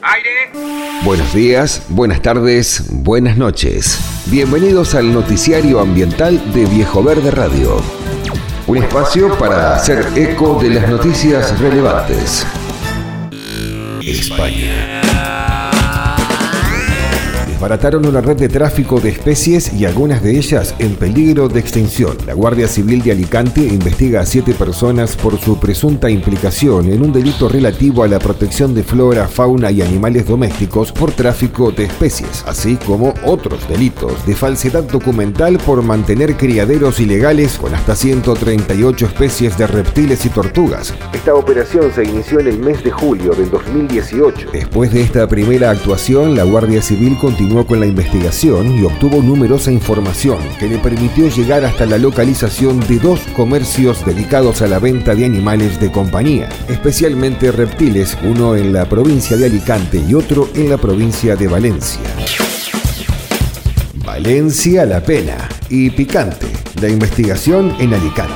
Aire. Buenos días, buenas tardes, buenas noches. Bienvenidos al noticiario ambiental de Viejo Verde Radio. Un espacio para hacer eco de las noticias relevantes. España. Desbarataron una red de tráfico de especies y algunas de ellas en peligro de extinción. La Guardia Civil de Alicante investiga a 7 personas por su presunta implicación en un delito relativo a la protección de flora, fauna y animales domésticos por tráfico de especies, así como otros delitos de falsedad documental por mantener criaderos ilegales con hasta 138 especies de reptiles y tortugas. Esta operación se inició en el mes de julio del 2018. Después de esta primera actuación, la Guardia Civil continuó con la investigación y obtuvo numerosa información que le permitió llegar hasta la localización de 2 comercios dedicados a la venta de animales de compañía, especialmente reptiles, uno en la provincia de Alicante y otro en la provincia de Valencia. Valencia, La Pena y Picante, la investigación en Alicante.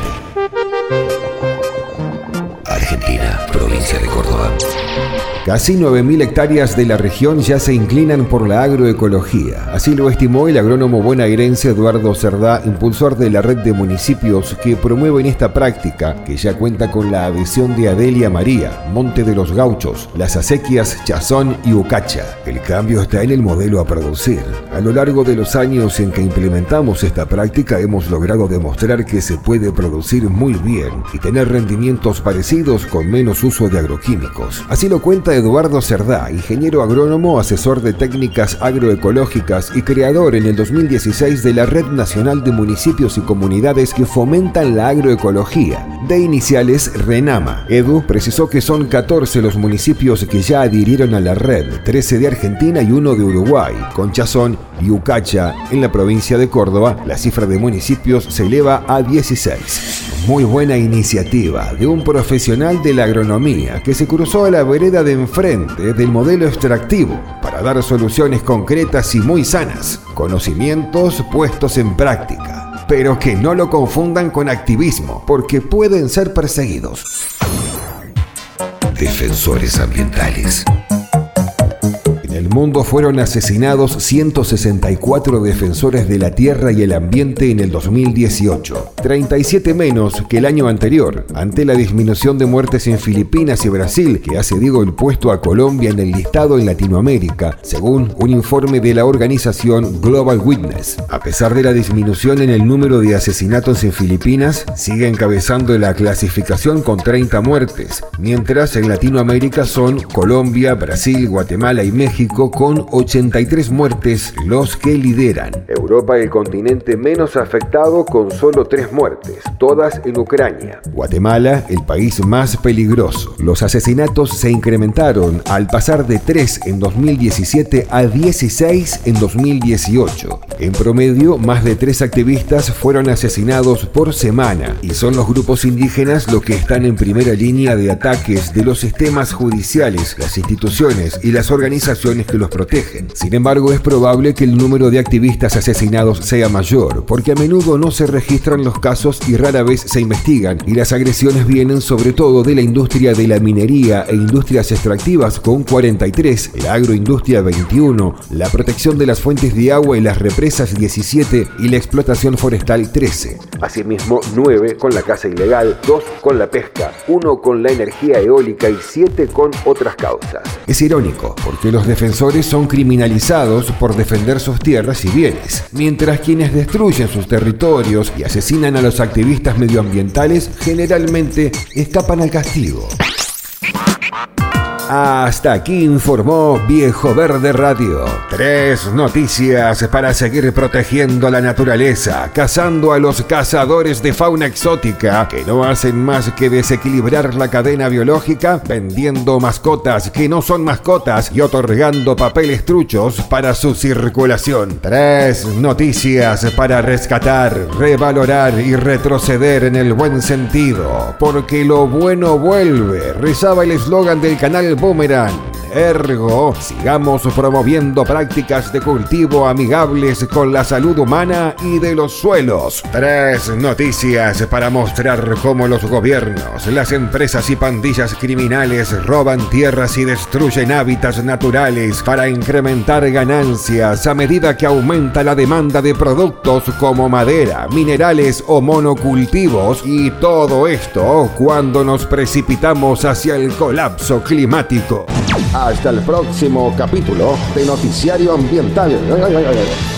Argentina, provincia de Córdoba. Casi 9.000 hectáreas de la región ya se inclinan por la agroecología. Así lo estimó el agrónomo bonaerense Eduardo Cerdá, impulsor de la red de municipios que promueven esta práctica, que ya cuenta con la adhesión de Adelia María, Monte de los Gauchos, Las Acequias, Chazón y Ucacha. El cambio está en el modelo a producir. A lo largo de los años en que implementamos esta práctica hemos logrado demostrar que se puede producir muy bien y tener rendimientos parecidos con menos uso de agroquímicos. Así lo cuenta Eduardo Cerdá, ingeniero agrónomo, asesor de técnicas agroecológicas y creador en el 2016 de la Red Nacional de Municipios y Comunidades que fomentan la agroecología, de iniciales RENAMA. Edu precisó que son 14 los municipios que ya adhirieron a la red, 13 de Argentina y 1 de Uruguay. Con Chazón y Ucacha, en la provincia de Córdoba, la cifra de municipios se eleva a 16. Muy buena iniciativa de un profesional de la agronomía que se cruzó a la vereda de enfrente del modelo extractivo para dar soluciones concretas y muy sanas. Conocimientos puestos en práctica, pero que no lo confundan con activismo, porque pueden ser perseguidos. Defensores ambientales. En el mundo fueron asesinados 164 defensores de la tierra y el ambiente en el 2018, 37 menos que el año anterior, ante la disminución de muertes en Filipinas y Brasil, que ha cedido el puesto a Colombia en el listado en Latinoamérica, según un informe de la organización Global Witness. A pesar de la disminución en el número de asesinatos en Filipinas, sigue encabezando la clasificación con 30 muertes, mientras en Latinoamérica son Colombia, Brasil, Guatemala y México con 83 muertes los que lideran. Europa, el continente menos afectado, con solo 3 muertes, todas en Ucrania. Guatemala, el país más peligroso. Los asesinatos se incrementaron al pasar de 3 en 2017 a 16 en 2018. En promedio, más de 3 activistas fueron asesinados por semana, y son los grupos indígenas los que están en primera línea de ataques de los sistemas judiciales, las instituciones y las organizaciones que los protegen. Sin embargo, es probable que el número de activistas asesinados sea mayor, porque a menudo no se registran los casos y rara vez se investigan, y las agresiones vienen sobre todo de la industria de la minería e industrias extractivas con 43, la agroindustria 21, la protección de las fuentes de agua y las represas 17 y la explotación forestal 13. Asimismo, 9 con la caza ilegal, 2 con la pesca, 1 con la energía eólica y 7 con otras causas. Es irónico, porque los defensores son criminalizados por defender sus tierras y bienes, mientras quienes destruyen sus territorios y asesinan a los activistas medioambientales generalmente escapan al castigo. Hasta aquí informó Viejo Verde Radio. 3 noticias para seguir protegiendo la naturaleza, cazando a los cazadores de fauna exótica que no hacen más que desequilibrar la cadena biológica, vendiendo mascotas que no son mascotas y otorgando papeles truchos para su circulación. 3 noticias para rescatar, revalorar y retroceder en el buen sentido, porque lo bueno vuelve, rezaba el eslogan del canal Boomerang. Ergo, sigamos promoviendo prácticas de cultivo amigables con la salud humana y de los suelos. 3 noticias para mostrar cómo los gobiernos, las empresas y pandillas criminales roban tierras y destruyen hábitats naturales para incrementar ganancias a medida que aumenta la demanda de productos como madera, minerales o monocultivos, y todo esto cuando nos precipitamos hacia el colapso climático. Hasta el próximo capítulo de Noticiario Ambiental.